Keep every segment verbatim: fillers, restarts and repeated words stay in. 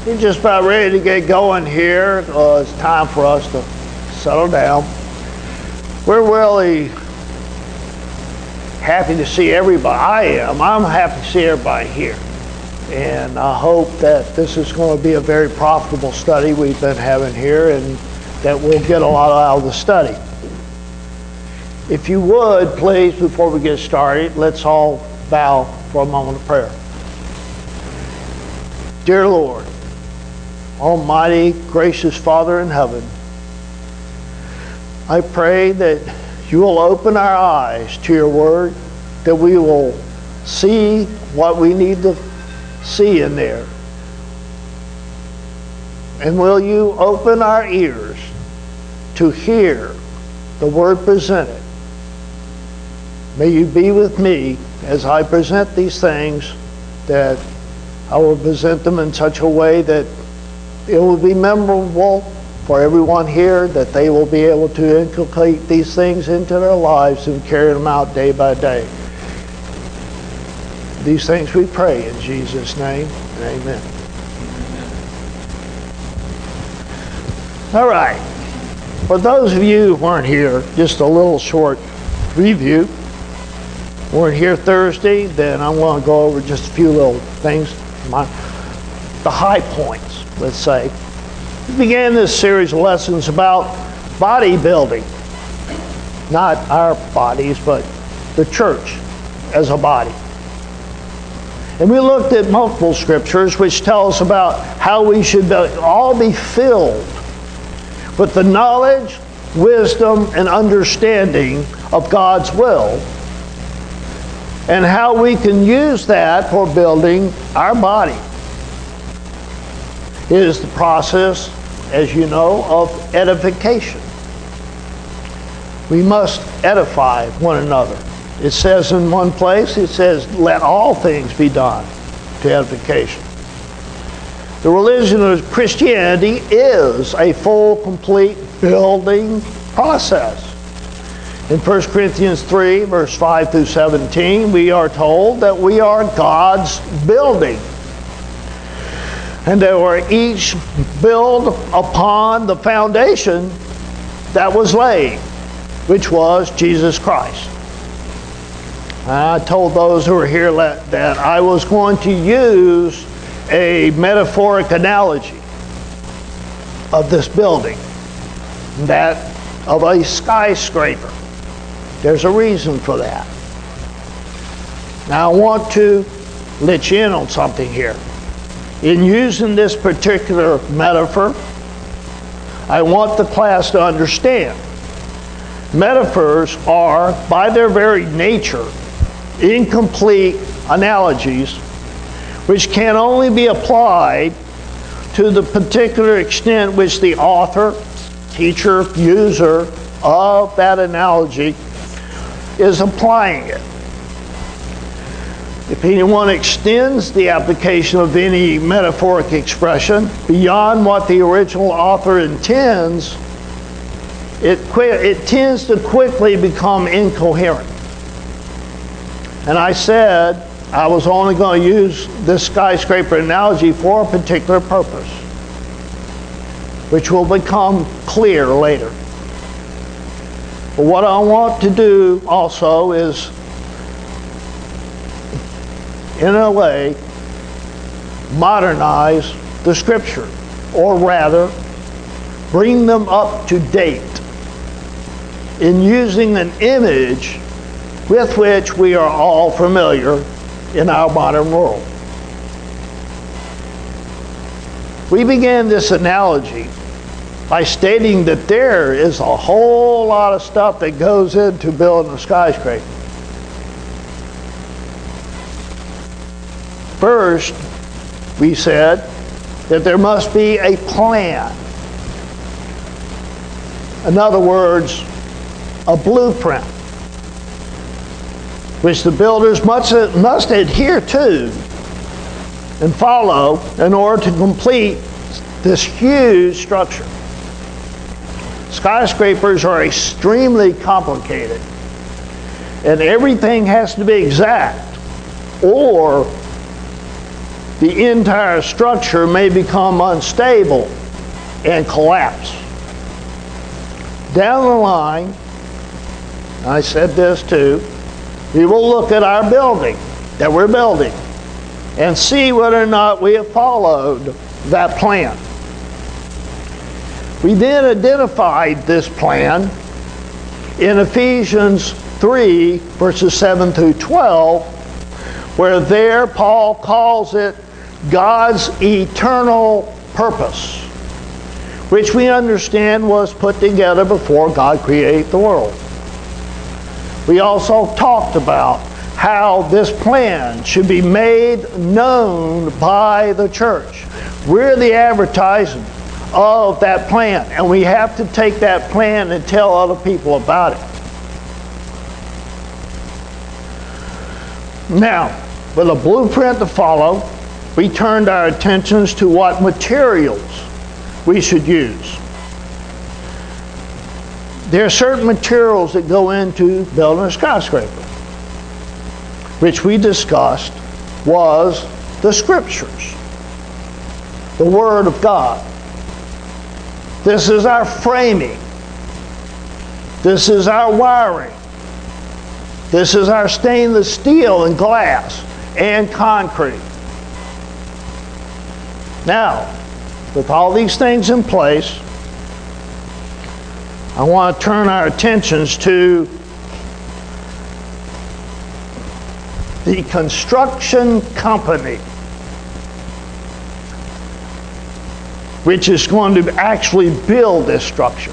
We're just about ready to get going here. Uh, it's time for us to settle down. We're really happy to see everybody. I am. I'm happy to see everybody here. And I hope that this is going to be a very profitable study we've been having here, and that we'll get a lot out of the study. If you would, please, before we get started, let's all bow for a moment of prayer. Dear Lord, Almighty, gracious Father in heaven, I pray that you will open our eyes to your word, that we will see what we need to see in there. And will you open our ears to hear the word presented? May you be with me as I present these things, that I will present them in such a way that it will be memorable for everyone here, that they will be able to inculcate these things into their lives and carry them out day by day. These things we pray in Jesus' name, and amen. All right. For those of you who weren't here, just a little short review. Weren't here Thursday, then I'm going to go over just a few little things, my, the high points, let's say. We began this series of lessons about bodybuilding. Not our bodies, but the church as a body. And we looked at multiple scriptures which tell us about how we should be, all be filled with the knowledge, wisdom, and understanding of God's will, and how we can use that for building our body. It is the process, as you know, of edification. We must edify one another. It says in one place, it says, let all things be done to edification. The religion of Christianity is a full, complete building process. In First Corinthians three, verse five through seventeen, we are told that we are God's building, and that we're each built upon the foundation that was laid, which was Jesus Christ. I told those who were here that I was going to use a metaphoric analogy of this building, that of a skyscraper. There's a reason for that. Now I want to let you in on something here. In using this particular metaphor, I want the class to understand metaphors are, by their very nature, incomplete analogies which can only be applied to the particular extent which the author, teacher, user of that analogy is applying it. If anyone extends the application of any metaphoric expression beyond what the original author intends, it, it tends to quickly become incoherent. And I said I was only going to use this skyscraper analogy for a particular purpose, which will become clear later. But what I want to do also is, in a way, modernize the scripture, or rather, bring them up to date in using an image with which we are all familiar in our modern world. We began this analogy by stating that there is a whole lot of stuff that goes into building a skyscraper. First, we said that there must be a plan. In other words, a blueprint, which the builders must, must adhere to and follow in order to complete this huge structure. Skyscrapers are extremely complicated, and everything has to be exact, or the entire structure may become unstable and collapse. Down the line, I said this too, we will look at our building that we're building and see whether or not we have followed that plan. We then identified this plan in Ephesians three, verses seven through twelve, where there Paul calls it God's eternal purpose, which we understand was put together before God created the world. We also talked about how this plan should be made known by the church. We're the advertisement of that plan, and we have to take that plan and tell other people about it. Now, with a blueprint to follow, we turned our attentions to what materials we should use. There are certain materials that go into building a skyscraper, which we discussed was the Scriptures, the Word of God. This is our framing. This is our wiring. This is our stainless steel and glass and concrete. Now, with all these things in place, I want to turn our attentions to the construction company, which is going to actually build this structure.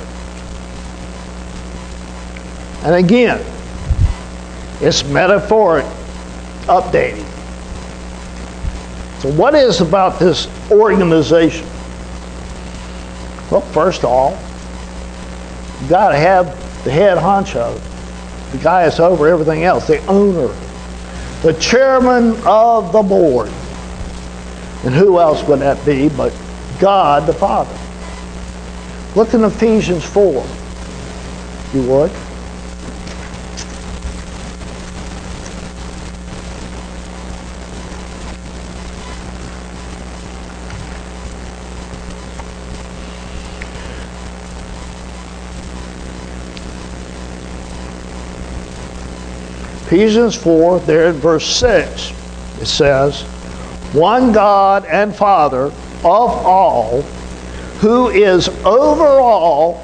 And again, it's metaphoric updating. So what is about this organization? Well, first of all, you got to have the head honcho, the guy that's over everything else, the owner, the chairman of the board. And who else would that be but God the Father? Look in Ephesians four, if you would. Ephesians four, there in verse six, it says, one God and Father of all, who is over all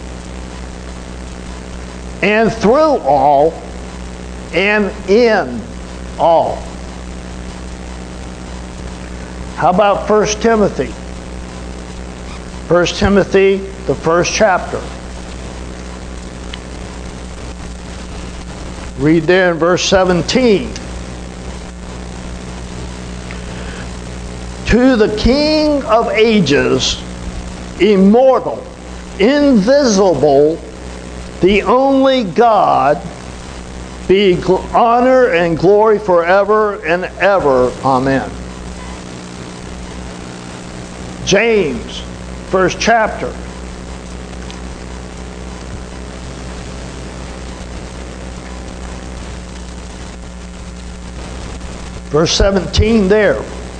and through all and in all. How about First Timothy? First Timothy, the first chapter. Read there in verse seventeen. To the King of ages, immortal, invisible, the only God, be honor and glory forever and ever. Amen. James, first chapter. Verse seventeen there,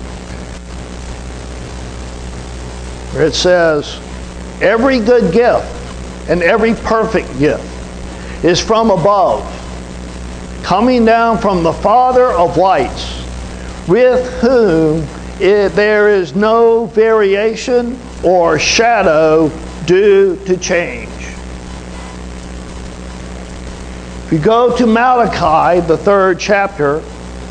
where it says, every good gift and every perfect gift is from above, coming down from the Father of lights, with whom it, there is no variation or shadow due to change. If you go to Malachi, the third chapter,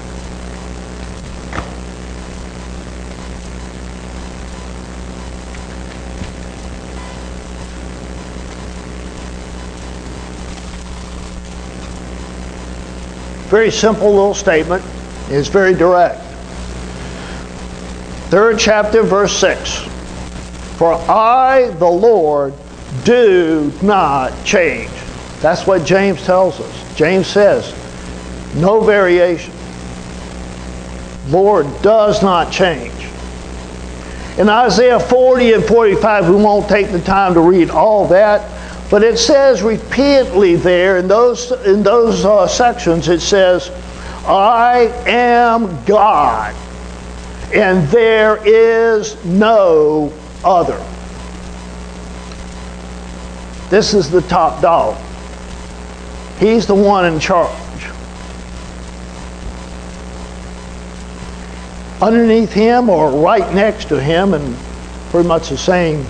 very simple little statement. It's very direct. Third chapter, verse six. For I, the Lord, do not change. That's what James tells us. James says, no variation. Lord does not change. In Isaiah forty and forty-five, we won't take the time to read all that, but it says repeatedly there in those in those uh, sections, it says, I am God, And there is no other. This is the top dog. He's the one in charge. Underneath him or right next to him, and pretty much the same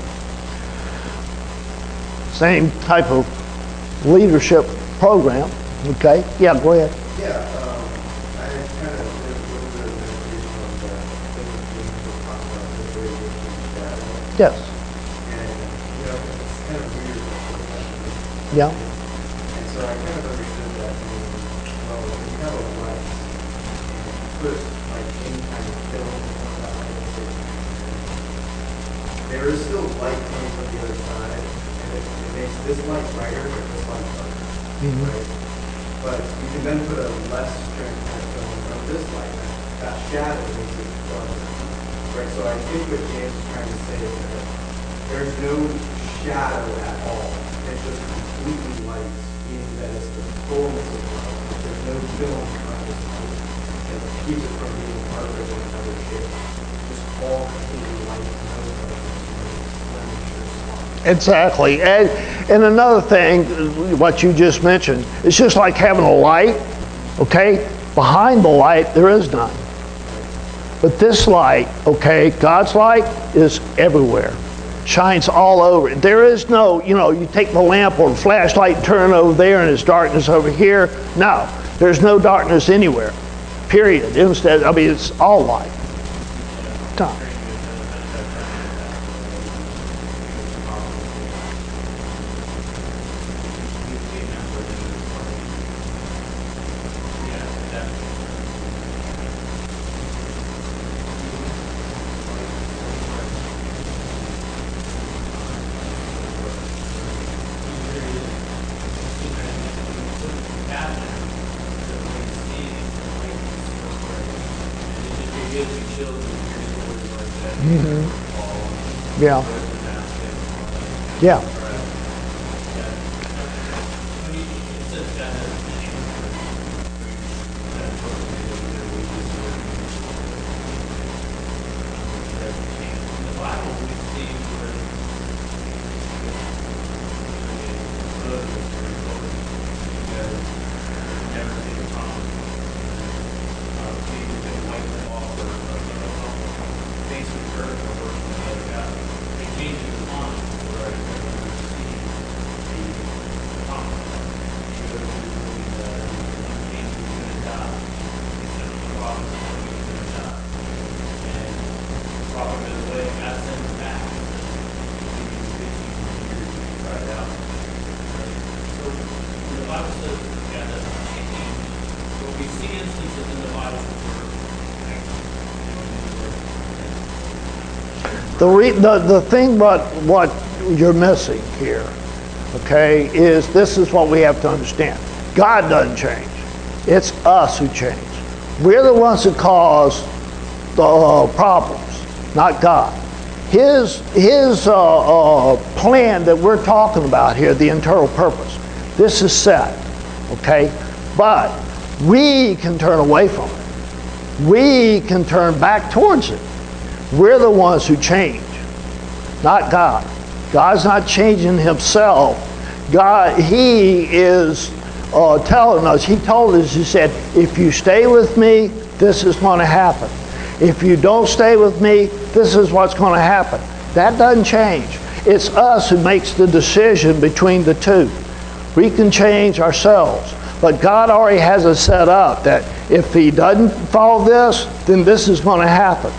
same type of leadership program. Okay? Yeah, go ahead. Yeah, um, I kind of did a little bit of meditation on the thing that James was talking about, the way that he's shadow. Yes. And, you know, it's kind of weird. Yeah. And so I kind of understood that meaning, well, if you have a light, and you put like any kind of film on that light, there is still light coming from the other side, and it, it makes this light brighter and this light darker, mm-hmm. right? But you can then put a less strength kind of film on this light, that shadow makes it darker, right? So I think what James is trying to say is that there's no shadow at all. It's just completely light, meaning that it's the fullness of light. There's no film on this light that keeps it from being darker than another shade. Just all completely light, no darkness. Exactly. And, and another thing, what you just mentioned, it's just like having a light, okay? Behind the light, there is none. But this light, okay, God's light is everywhere. Shines all over. There is no, you know, you take the lamp or the flashlight and turn it over there and it's darkness over here. No, there's no darkness anywhere. Period. Instead, I mean, it's all light. Tom. Mm-hmm. Yeah. Yeah. The, re, the, the thing what, what you're missing here, okay, is this is what we have to understand. God doesn't change. It's us who change. We're the ones that cause the uh, problems, not God. His, his uh, uh, plan that we're talking about here, the internal purpose, this is set, okay? But we can turn away from it. We can turn back towards it. We're the ones who change, not God. God's not changing himself. God, he is uh, telling us, he told us, he said, if you stay with me, this is going to happen. If you don't stay with me, this is what's going to happen. That doesn't change. It's us who makes the decision between the two. We can change ourselves. But God already has it set up that if he doesn't follow this, then this is going to happen.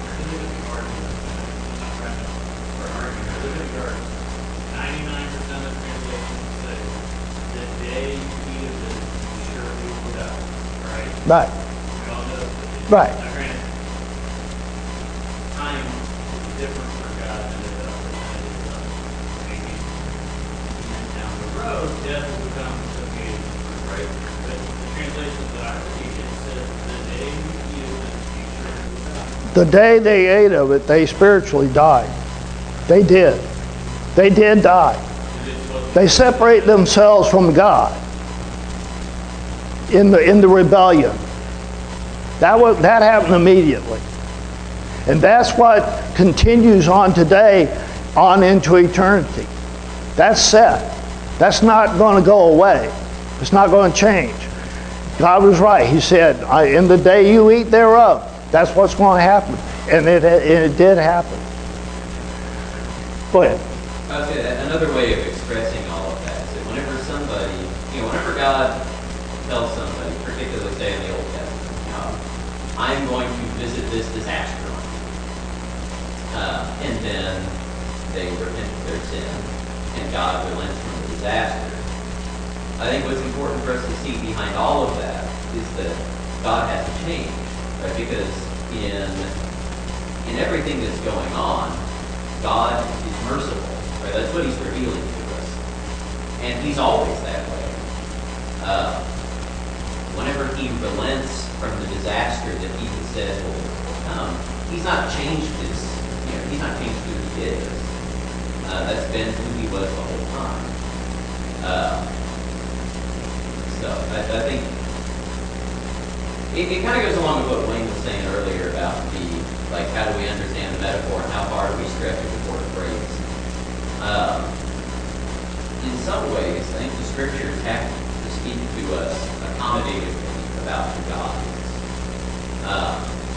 Right. Right. Time is different for God than it is maybe down the road, death will become associated with, right? But the translations that I read, it says the day you eat of it, you surely will die. The day they ate of it, they spiritually died. They did. They did die. They separate themselves from God in the in the rebellion. That was that happened immediately. And that's what continues on today, on into eternity. That's set. That's not going to go away. It's not going to change. God was right. He said, I, in the day you eat thereof, that's what's going to happen. And it, it did happen. Go ahead. I was gonna, another way of expressing all of that is that whenever somebody, you know, whenever God tells somebody, particularly say in the Old Testament, you know, I'm going to visit this disaster on you. Uh, and then they repent of their sin, and God relents from the disaster. I think what's important for us to see behind all of that is that God has to change, right? Because in in everything that's going on, God is merciful, right? That's what He's revealing to us, and He's always that way. Uh, whenever He relents from the disaster that He says will come, He's not changed His, you know, He's not changed who He is. Uh, that's been who He was the whole time. Uh, So I, I think it, it kind of goes along with what Wayne was saying earlier about the, like, how do we understand the metaphor and how far do we stretch it before it breaks. Um, in some ways, I think the scriptures have to speak to us accommodatively about who God is. Um,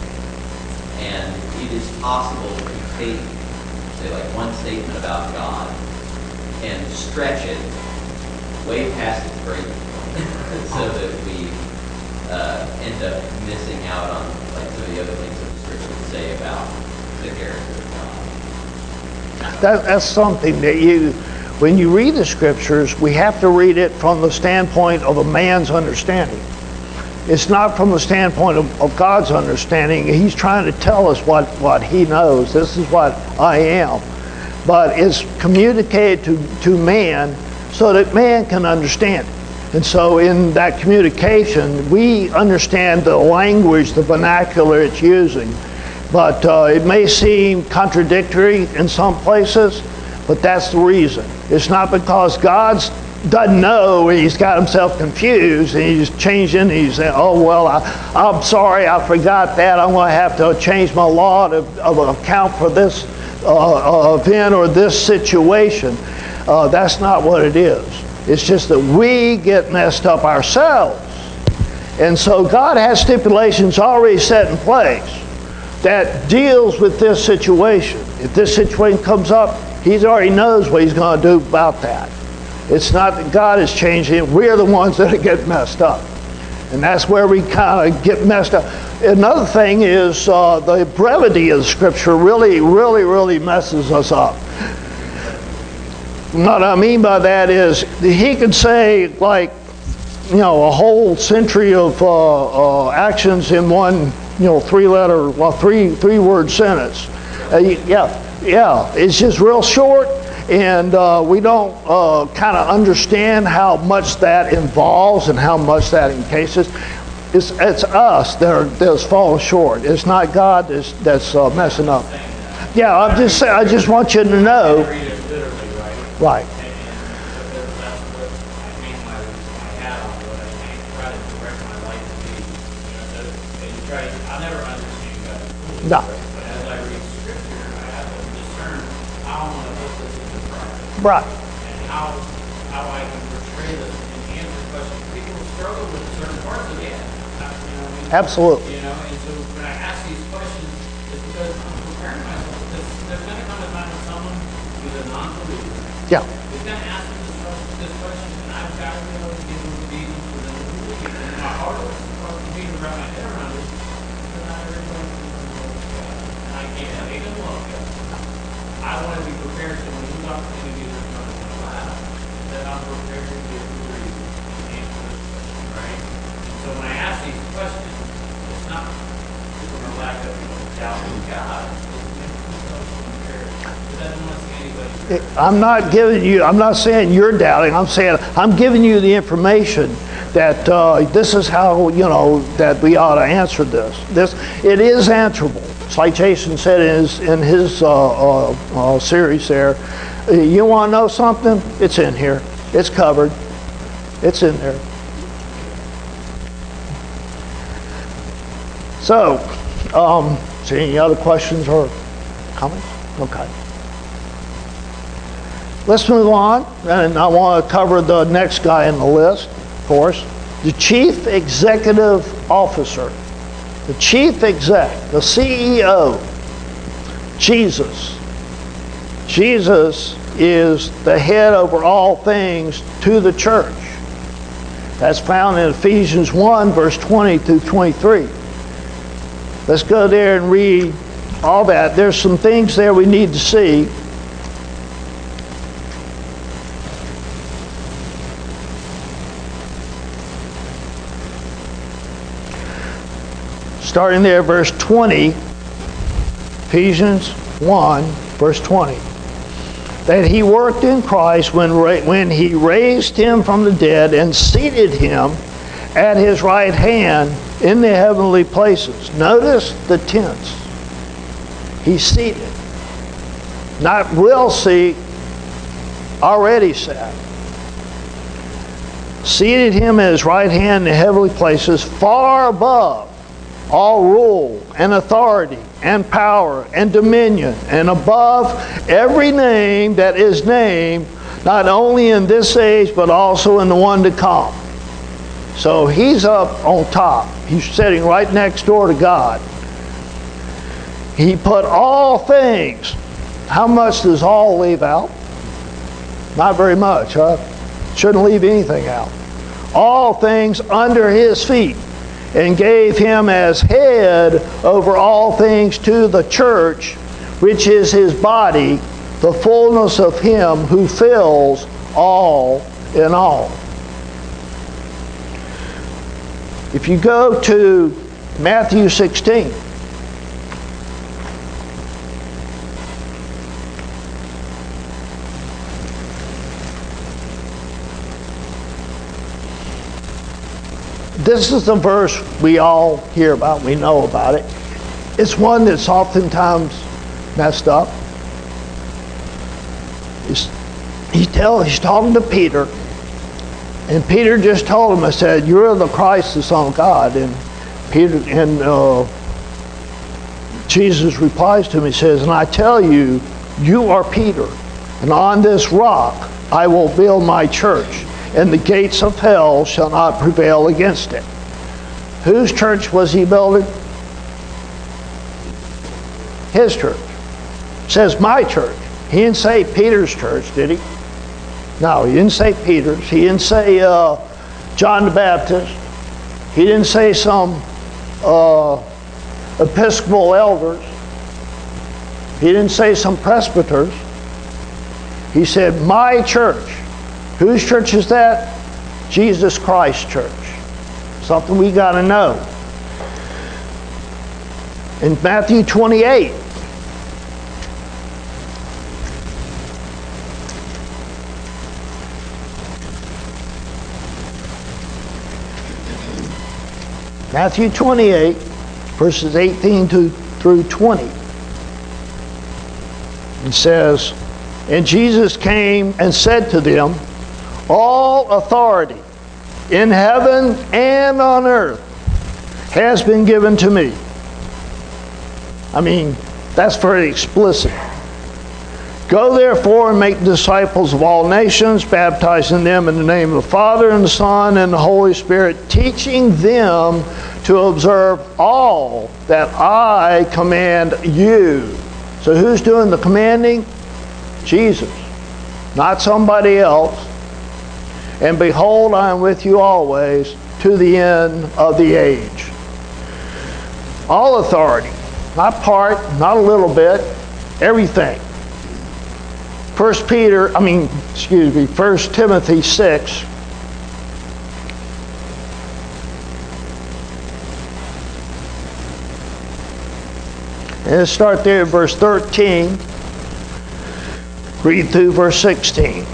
and it is possible to take, say, like one statement about God and stretch it way past its breaking so that we uh, end up missing out on like some of the other things that the scriptures say about the character of God. That, that's something that you, when you read the scriptures, we have to read it from the standpoint of a man's understanding. It's not from the standpoint of, of God's understanding. He's trying to tell us what, what He knows. This is what I am. But it's communicated to, to man so that man can understand it. And so in that communication, we understand the language, the vernacular it's using. But uh, it may seem contradictory in some places, but that's the reason. It's not because God doesn't know and He's got Himself confused and He's changing and He's saying, oh, well, I, I'm sorry, I forgot that. I'm going to have to change my law to, to account for this uh, event or this situation. Uh, that's not what it is. It's just that we get messed up ourselves. And so God has stipulations already set in place that deals with this situation. If this situation comes up, He already knows what He's going to do about that. It's not that God is changing it. We're the ones that get messed up. And that's where we kind of get messed up. Another thing is uh, the brevity of the Scripture really, really, really messes us up. What I mean by that is he could say, like, you know, a whole century of uh, uh, actions in one, you know, three-letter, well, three three-word sentence. Uh, yeah, yeah, it's just real short, and uh, we don't uh, kind of understand how much that involves and how much that encases. It's it's us that are that's falling short. It's not God that's that's uh, messing up. Yeah, I'm just saying. I just want you to know. Right. And, and that's what I mean by my hat on, what I think, try to direct my life to be. You know, so, and you try, I never understand God fully. No. But as I read Scripture, I have to discern how I'm going to put this into practice. Right. And how how I can portray this and answer questions. People struggle with certain parts of it. You know what I mean? Absolutely. You know, and so when I ask these questions, it's because I'm preparing myself. Because there's going to come a time when someone who's a non-believer, Yeah. he's going to ask them this question, this question, and I've got to be able to give them the reason for them to believe it. And my heart is supposed to be to wrap my head around it, because not everybody can love God. And I can't, they can love God. I want to be prepared so when these opportunities are coming to allow, that I'm prepared to give the reason and answer this question, right? So when I ask these questions, it's not from a lack of doubt in God. I'm not giving you, I'm not saying you're doubting, I'm saying I'm giving you the information that uh, this is how, you know, that we ought to answer this. This, it is answerable. It's like Jason said in his, in his uh, uh, uh, series there. You want to know something? It's in here. It's covered. It's in there. So, um, Is there any other questions or comments? Okay. Let's move on, and I want to cover the next guy in the list, of course. The Chief Executive Officer. The Chief Exec, the C E O. Jesus. Jesus is the head over all things to the church. That's found in Ephesians one, verse twenty through twenty-three. Let's go there and read all that. There's some things there we need to see. Starting there, verse twenty, Ephesians one, verse twenty. That he worked in Christ when, when he raised him from the dead and seated him at his right hand in the heavenly places. Notice the tense. He's seated. Not will seat, already sat. Seated him at his right hand in the heavenly places, far above all rule and authority and power and dominion, and above every name that is named, not only in this age but also in the one to come. So he's up on top. He's sitting right next door to God. He put all things. How much does all leave out? Not very much, huh? Shouldn't leave anything out. All things under his feet, and gave him as head over all things to the church, which is his body, the fullness of him who fills all in all. If you go to Matthew sixteen, this is the verse we all hear about, we know about it. It's one that's oftentimes messed up. He's, he tell, he's talking to Peter, and Peter just told him, I said, you're the Christ, the Son of God. And Peter and uh, Jesus replies to him, he says, and I tell you, you are Peter, and on this rock I will build my church, and the gates of hell shall not prevail against it. Whose church was he building? His church. It says my church. He didn't say Peter's church, did he? No, he didn't say Peter's. He didn't say uh, John the Baptist. He didn't say some uh, Episcopal elders. He didn't say some presbyters. He said my church. Whose church is that? Jesus Christ Church. Something we got to know. In Matthew twenty-eight, Matthew twenty-eight, verses eighteen to, through twenty. It says, and Jesus came and said to them, all authority in heaven and on earth has been given to me. I mean, that's very explicit. Go therefore and make disciples of all nations, baptizing them in the name of the Father and the Son and the Holy Spirit, teaching them to observe all that I command you. So who's doing the commanding? Jesus, not somebody else. And behold, I am with you always to the end of the age. All authority, not part, not a little bit, everything. First Peter, I mean, excuse me, First Timothy six. And let's start there at verse thirteen. Read through verse sixteen.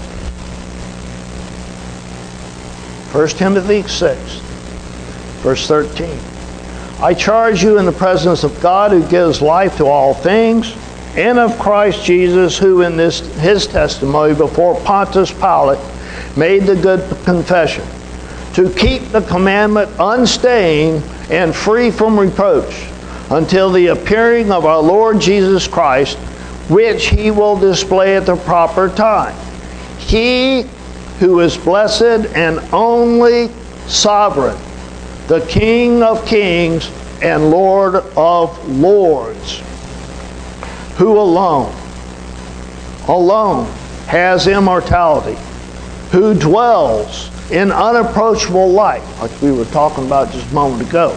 First Timothy six, verse thirteen. I charge you in the presence of God who gives life to all things, and of Christ Jesus, who in this his testimony before Pontius Pilate made the good confession, to keep the commandment unstained and free from reproach, until the appearing of our Lord Jesus Christ, which he will display at the proper time. He who is blessed and only sovereign, the King of kings and Lord of lords, who alone, alone has immortality, who dwells in unapproachable light, like we were talking about just a moment ago,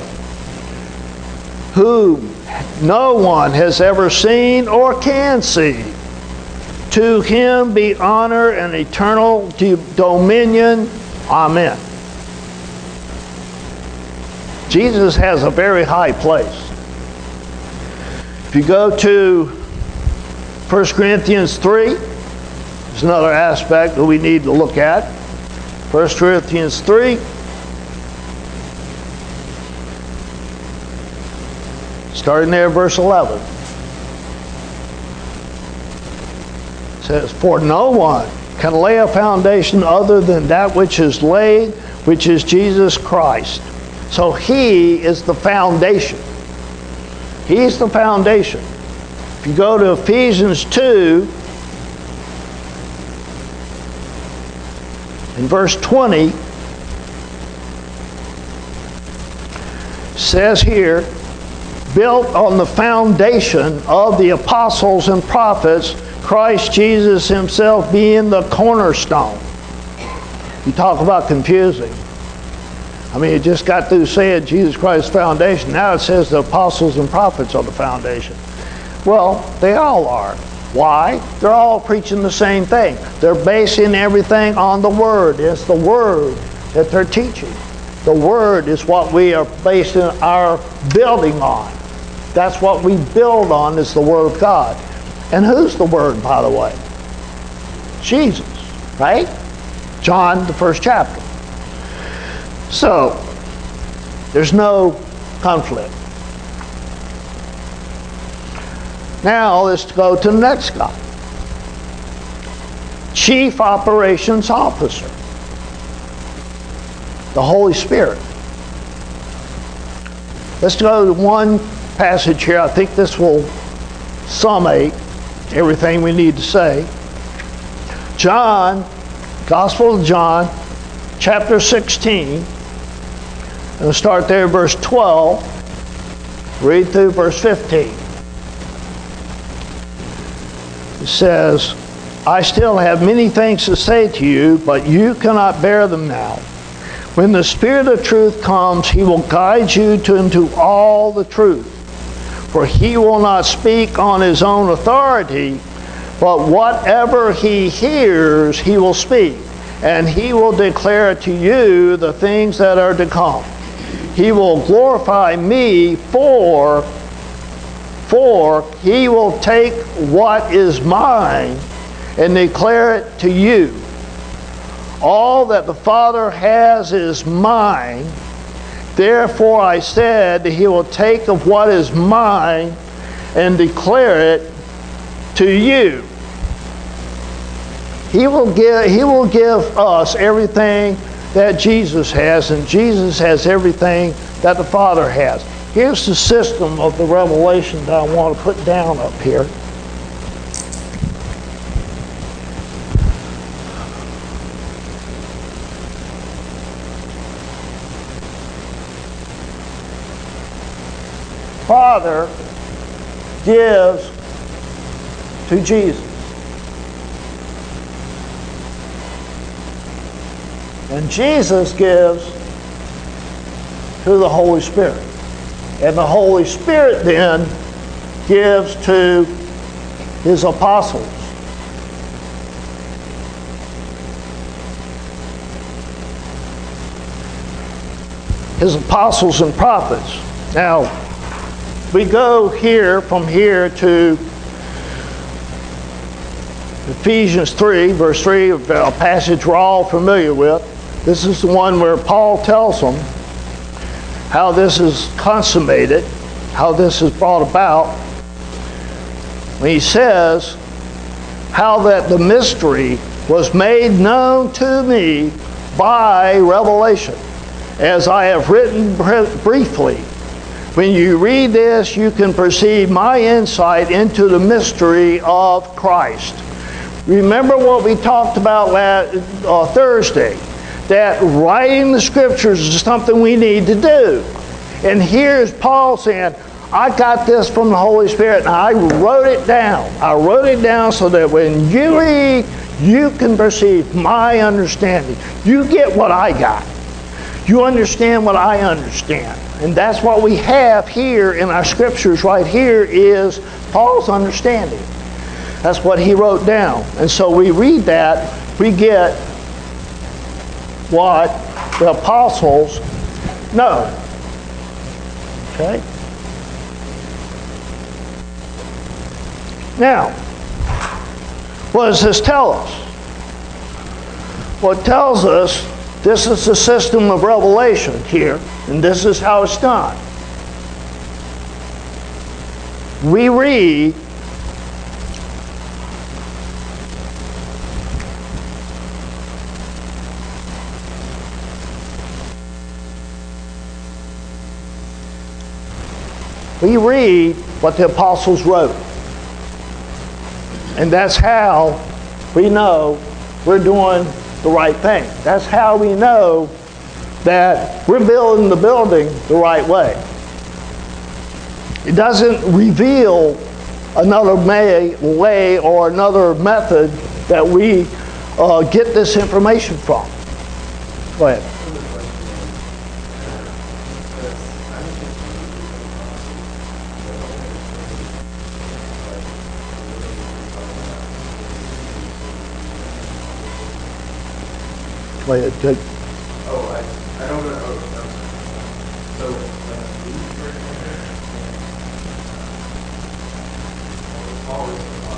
whom no one has ever seen or can see. To him be honor and eternal dominion. Amen. Jesus has a very high place. If you go to First Corinthians three, there's another aspect that we need to look at. First Corinthians three. Starting there, verse eleven. It says, for no one can lay a foundation other than that which is laid, which is Jesus Christ. So he is the foundation. He's the foundation. If you go to Ephesians two, in verse twenty, it says here, built on the foundation of the apostles and prophets, Christ Jesus himself being the cornerstone. You talk about confusing. I mean, it just got through saying Jesus Christ's foundation. Now it says the apostles and prophets are the foundation. Well, they all are. Why? They're all preaching the same thing. They're basing everything on the Word. It's the Word that they're teaching. The Word is what we are basing our building on. That's what we build on, is the Word of God. And who's the Word, by the way? Jesus, right? John, the first chapter. So, there's no conflict. Now, let's go to the next guy. Chief Operations Officer. The Holy Spirit. Let's go to one passage here. I think this will summate everything we need to say. John, Gospel of John, chapter sixteen. And we'll start there, verse twelve. Read through verse fifteen. It says, I still have many things to say to you, but you cannot bear them now. When the Spirit of truth comes, he will guide you to, into all the truth. For he will not speak on his own authority, but whatever he hears, he will speak. And he will declare to you the things that are to come. He will glorify me, for, for he will take what is mine and declare it to you. All that the Father has is mine. Therefore I said that he will take of what is mine and declare it to you. He will give, he will give us everything that Jesus has, and Jesus has everything that the Father has. Here's the system of the revelation that I want to put down up here. Father gives to Jesus. And Jesus gives to the Holy Spirit. And the Holy Spirit then gives to his apostles. His apostles and prophets. Now, we go here, from here to Ephesians three, verse three, a passage we're all familiar with. This is the one where Paul tells them how this is consummated, how this is brought about. When he says how that the mystery was made known to me by revelation, as I have written briefly. When you read this, you can perceive my insight into the mystery of Christ. Remember what we talked about last, uh, Thursday, that writing the scriptures is something we need to do. And here's Paul saying, I got this from the Holy Spirit and I wrote it down. I wrote it down so that when you read, you can perceive my understanding. You get what I got. You understand what I understand. And that's what we have here in our scriptures right here is Paul's understanding. That's what he wrote down. And so we read that, we get what the apostles know. Okay? Now, what does this tell us? Well, it tells us this is the system of revelation here, and this is how it's done. We read we read what the apostles wrote. And that's how we know we're doing the right thing. That's how we know that we're building the building the right way. It doesn't reveal another may, way or another method that we uh, get this information from. Go ahead. Go ahead, Jake. Oh, I, I don't know. Oh, so, uh, these right here, uh, always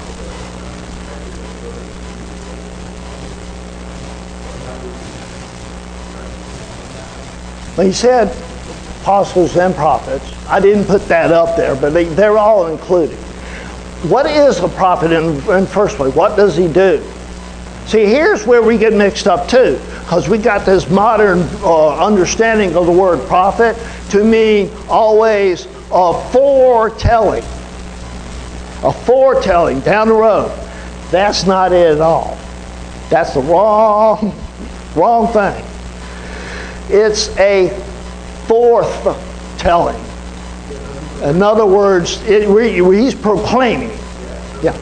When he said apostles and prophets, I didn't put that up there, but they, they're all included. What is a prophet in, in first place? What does he do? See, here's where we get mixed up too, because we got this modern uh, understanding of the word prophet to mean always a foretelling. A foretelling down the road. That's not it at all. That's the wrong, wrong thing. It's a forthtelling. In other words, it, we, he's proclaiming. Yeah.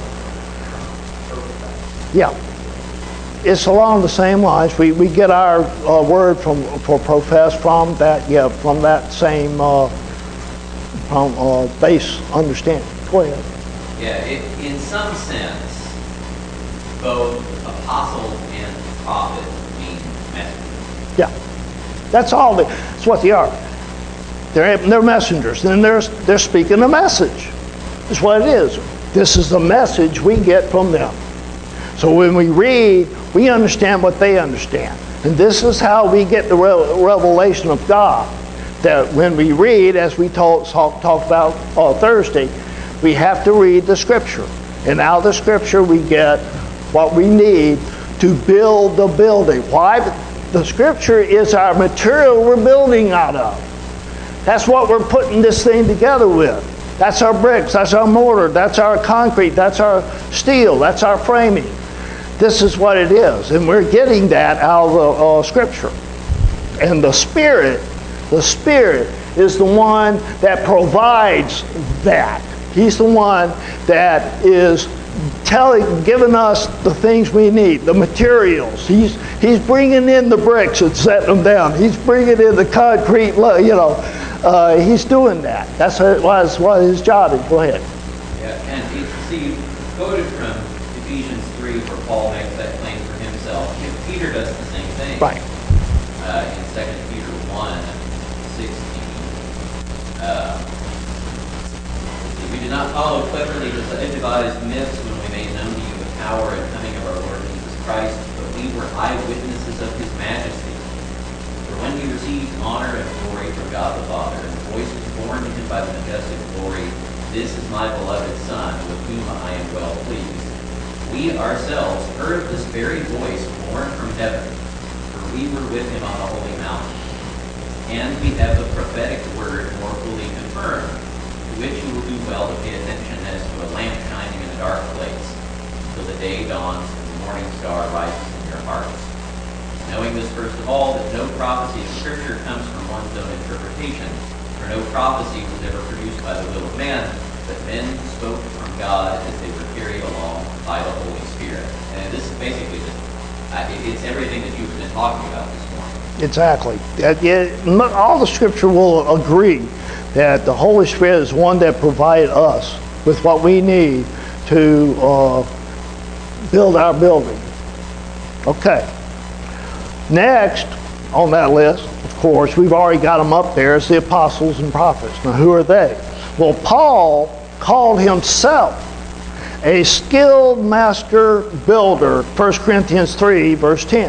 Yeah. It's along the same lines. We we get our uh, word from for profess from that yeah from that same uh, from uh, base understanding. Go ahead. Yeah, it, in some sense, both apostle and prophet mean messenger. Yeah, that's all. They, that's what they are. They're they're messengers. Then they're they're speaking a message. That's what it is. This is the message we get from them. So when we read, we understand what they understand. And this is how we get the re- revelation of God. That when we read, as we talked talk, talk about uh, Thursday, we have to read the Scripture. And out of the Scripture we get what we need to build the building. Why? The Scripture is our material we're building out of. That's what we're putting this thing together with. That's our bricks, that's our mortar, that's our concrete, that's our steel, that's our framing. This is what it is, and we're getting that out of the uh, Scripture. And the Spirit, the Spirit is the one that provides that. He's the one that is telling, giving us the things we need, the materials. He's He's bringing in the bricks and setting them down. He's bringing in the concrete, you know. Uh, he's doing that. That's what, what his job is. Go ahead. Yeah, and you see, quoted from Ephesians three, where Paul makes that claim for himself. Peter does the same thing. Right. Uh, in Second Peter one sixteen. Uh, we did not follow cleverly devised myths when we made known to you the power and coming of our Lord Jesus Christ, but we were eyewitnesses of his majesty. For when we received honor and glory from God the Father, and the voice was borne to him by the majestic glory, this is my beloved Son, with whom I am well pleased. We ourselves heard this very voice borne from heaven, for we were with him on the holy mountain. And we have the prophetic word more fully confirmed, to which you will do well to pay attention as to a lamp shining in a dark place, till the day dawns and the morning star rises in your hearts. Knowing this first of all, that no prophecy of Scripture comes from one's own interpretation, for no prophecy was ever produced by the will of man, but men spoke from God as they were carried along by the Holy Spirit. And this is basically just, uh, it's everything that you've been talking about this morning. Exactly. Uh, yeah, all the Scripture will agree that the Holy Spirit is one that provided us with what we need to uh, build our building. Okay. Next on that list, of course, we've already got them up there, is the apostles and prophets. Now, who are they? Well, Paul called himself a skilled master builder, First Corinthians three, verse ten.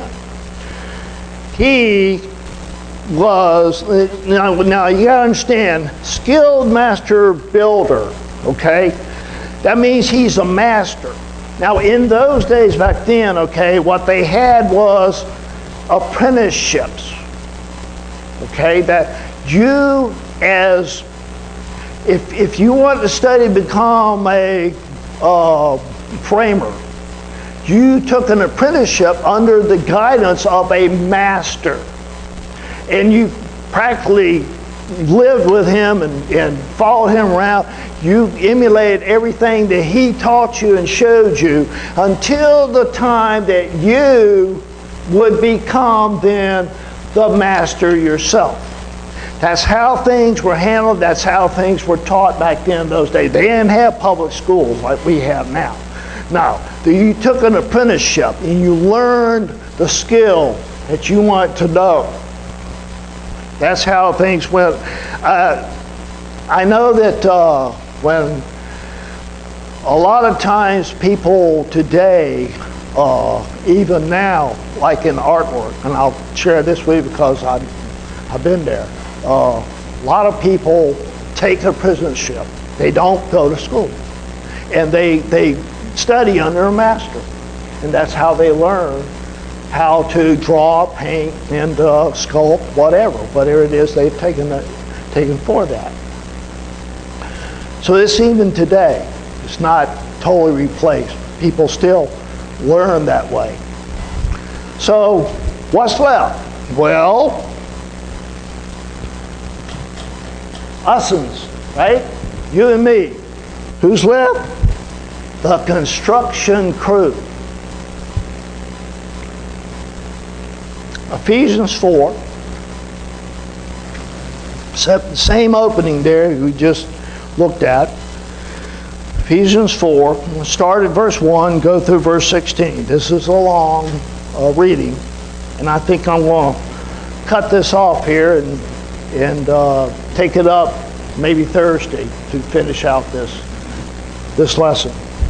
He was, now, now you got to understand, skilled master builder, okay? That means he's a master. Now, in those days back then, okay, what they had was apprenticeships, okay? That you as, if, if you want to study to become a uh, framer, you took an apprenticeship under the guidance of a master. And you practically lived with him and, and followed him around. You emulated everything that he taught you and showed you until the time that you would become then the master yourself. That's how things were handled. That's how things were taught back then in those days. They didn't have public schools like we have now. Now, you took an apprenticeship and you learned the skill that you want to know. That's how things went. Uh, I know that uh, when a lot of times people today, uh, even now, like in artwork, and I'll share this with you because I've, I've been there, uh, a lot of people take an apprenticeship. They don't go to school. And they, they study under a master. And that's how they learn how to draw, paint, and uh, sculpt, whatever. Whatever it is they've taken, that, taken for that. So this even today, it's not totally replaced. People still learn that way. So what's left? Well, us'ns, right? You and me. Who's left? The construction crew. Ephesians four. Same opening there we just looked at. Ephesians four. We'll start at verse one, go through verse sixteen. This is a long uh, reading, and I think I'm going to cut this off here and, and uh, take it up maybe Thursday to finish out this, this lesson.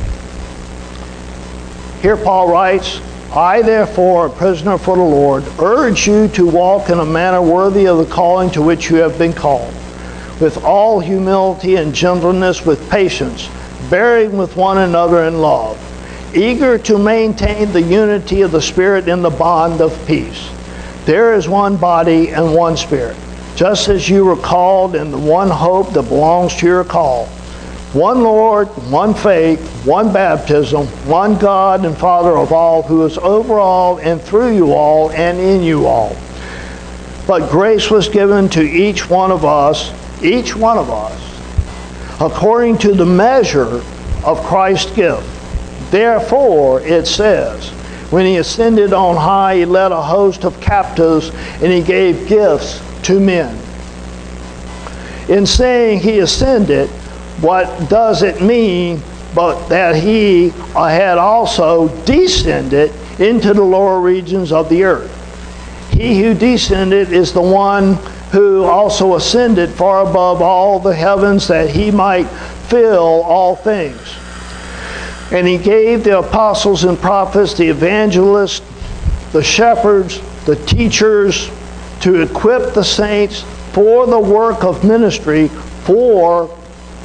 Here Paul writes, I therefore, a prisoner for the Lord, urge you to walk in a manner worthy of the calling to which you have been called, with all humility and gentleness, with patience, bearing with one another in love, eager to maintain the unity of the Spirit in the bond of peace. There is one body and one Spirit, just as you were called in the one hope that belongs to your call. One Lord, one faith, one baptism, one God and Father of all, who is over all and through you all and in you all. But grace was given to each one of us, each one of us, according to the measure of Christ's gift. Therefore, it says, when he ascended on high, he led a host of captives and he gave gifts to men. In saying he ascended, what does it mean but that he had also descended into the lower regions of the earth? He who descended is the one who also ascended far above all the heavens that he might fill all things. And he gave the apostles and prophets, the evangelists, the shepherds, the teachers, to equip the saints for the work of ministry, for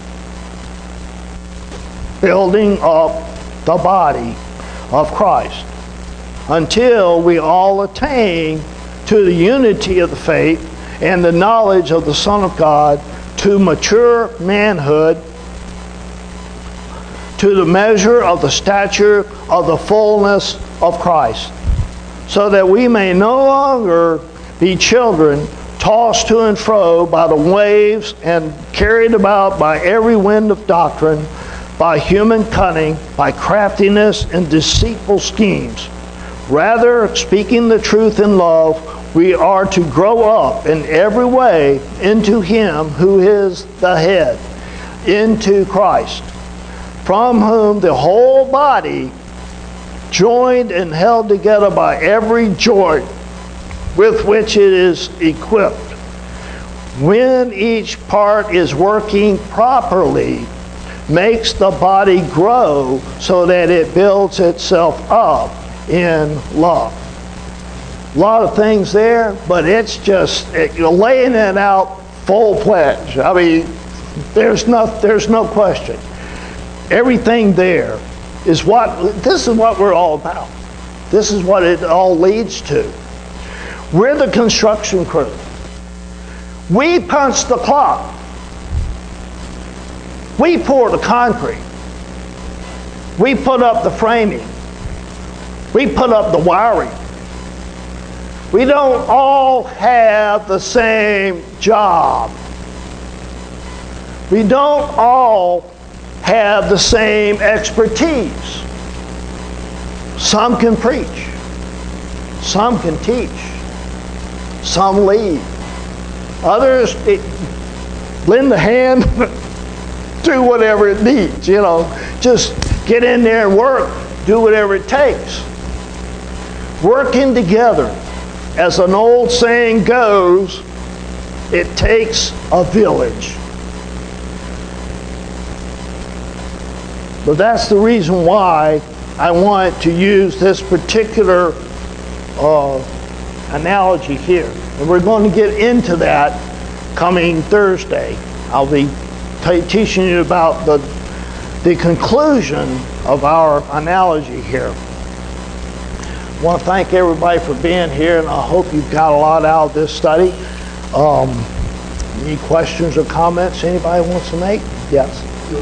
building up the body of Christ, until we all attain to the unity of the faith and the knowledge of the Son of God, to mature manhood, to the measure of the stature of the fullness of Christ, so that we may no longer be children, tossed to and fro by the waves and carried about by every wind of doctrine, by human cunning, by craftiness and deceitful schemes. Rather, speaking the truth in love, we are to grow up in every way into Him who is the head, into Christ, from whom the whole body, joined and held together by every joint with which it is equipped, when each part is working properly, makes the body grow so that it builds itself up in love. A lot of things there, but it's just it, you're laying it out full-fledged. I mean, there's no, there's no question. Everything there is what, this is what we're all about. This is what it all leads to. We're the construction crew. We punch the clock. We pour the concrete. We put up the framing. We put up the wiring. We don't all have the same job. We don't all have the same expertise. Some can preach. Some can teach. Some lead. Others it, lend a hand, do whatever it needs, you know. Just get in there and work. Do whatever it takes. Working together. As an old saying goes, it takes a village. But that's the reason why I want to use this particular uh, analogy here. And we're going to get into that coming Thursday. I'll be t- teaching you about the, the conclusion of our analogy here. I want to thank everybody for being here, and I hope you've got a lot out of this study. Um, any questions or comments anybody wants to make? Yes.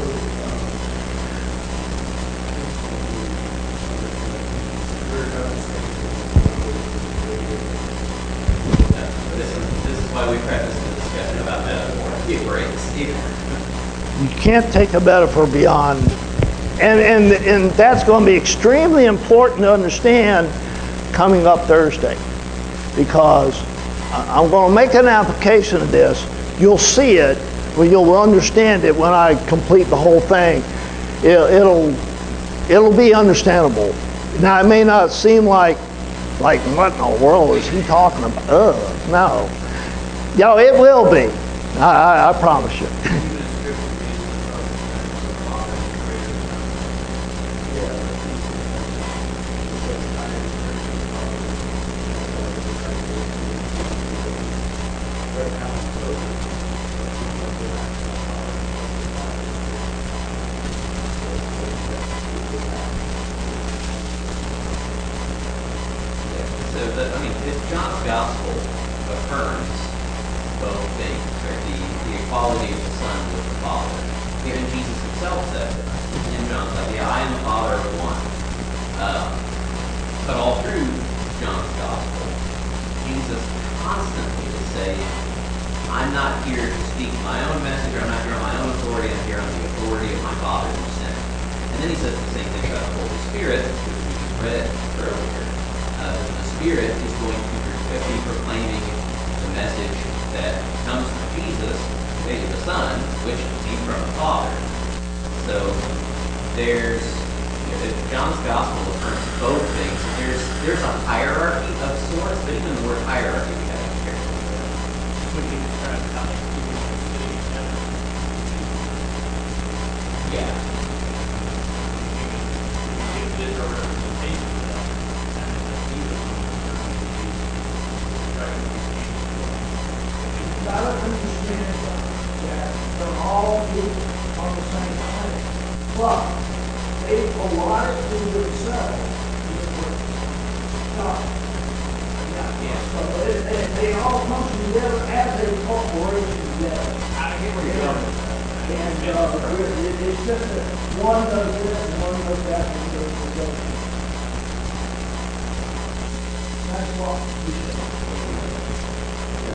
This is why we practice the discussion about metaphor. It breaks here. You can't take a metaphor beyond, and, and, and that's going to be extremely important to understand coming up Thursday, because I'm going to make an application of this. You'll see it, well, you'll understand it when I complete the whole thing. It, it'll it'll be understandable. Now, it may not seem like like what in the world is he talking about? Ugh, no. Yo, it will be. I, I, I promise you. They all function together as a corporation together. I get where you're going. And, uh, it, it's just that one does this and one does that and goes, and goes. That's what we should